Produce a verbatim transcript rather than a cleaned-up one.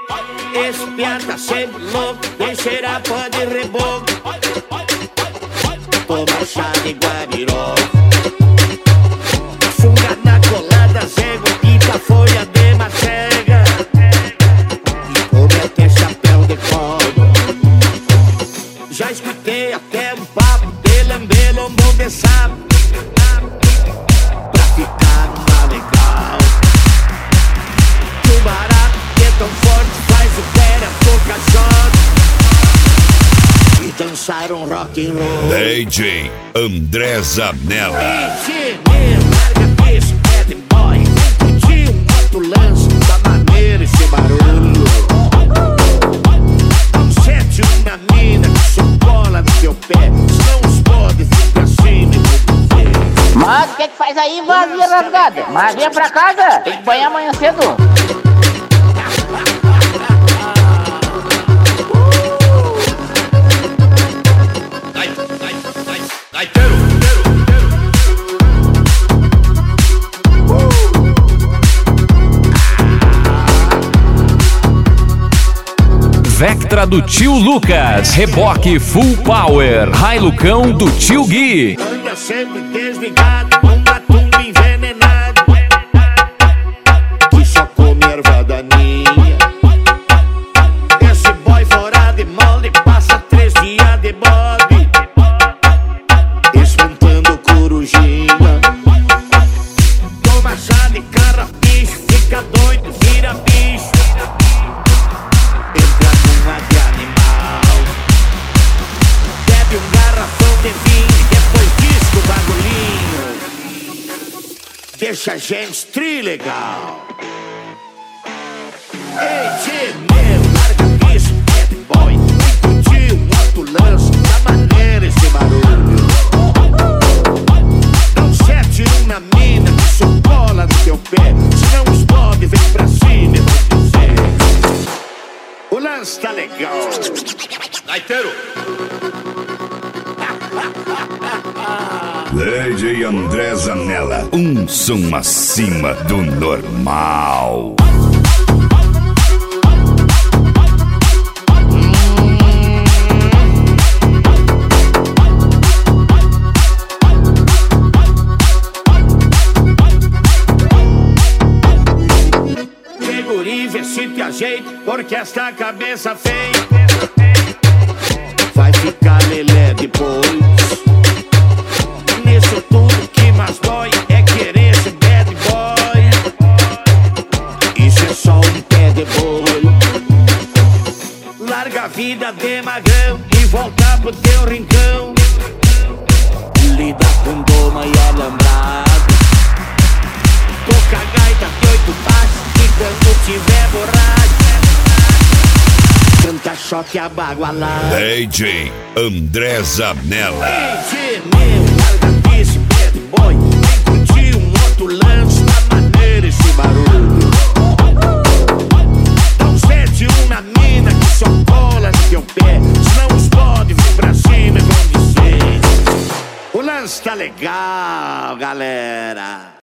Esse piá tá sempre louco, vem cheirar pó de reboco. Toma chá de guabiró, funga na colada, zego, quinta folha de macega, e come até chapéu de couro. Já escutei até um papo de lamber lombo de sapo, pra ficar numa legal. Que o barato que é tão forte faz o pé tocar shot e dançar um rock and roll. D J André Zanella. D J, larga isso, bad boy. Curtir um outro lance da maneira esse barulho. Não sete uma mina que só cola no teu pé, senão os podes vir pra cima e vou ver. Mas o que que faz aí, vazia rasgada? Mas vem pra casa, tem que banhar amanhã cedo. Vectra do tio Lucas, reboque full power, Hilucão do tio Gui. Anda sempre desligado, um matumbo envenenado que só come erva daninha. Esse boy fora de molde passa três dias de bode, espantando corujinha. Toma chá de carrapicho, fica doido, vira bicho, entra numa de animal, bebe um garrafão de vinho e depois diz o bagulhinho deixa a gente trilegal. Ei, tchê, meu, larga isso, bad boy. Vem curtir um outro lance da maneira esse barulho. Não sete uma mina que só cola no teu pé, senão os podes vem pra cima e vão dizer: o lance tá legal. Gaiteiro. D J André Zanella, um som acima do normal. Que guri, vê se te ajeita, porque esta cabeça feia vai ficar lelé depois. Nisso tudo que mais dói é querer ser bad boy. Isso é só um pé de boi. Larga a vida de magrão e volta pro teu rincão. Lida com doma e alambrado, toca gaita de oito baixos e quando tiver borracho canta choque abagualado. D J André Zanella. D J, meu, larga isso, bad boy. Vem curtir um outro lance da maneira esse barulho. Não sete uma mina que só cola no teu pé, senão os podes vir pra cima e vão dizer: o lance tá legal, galera.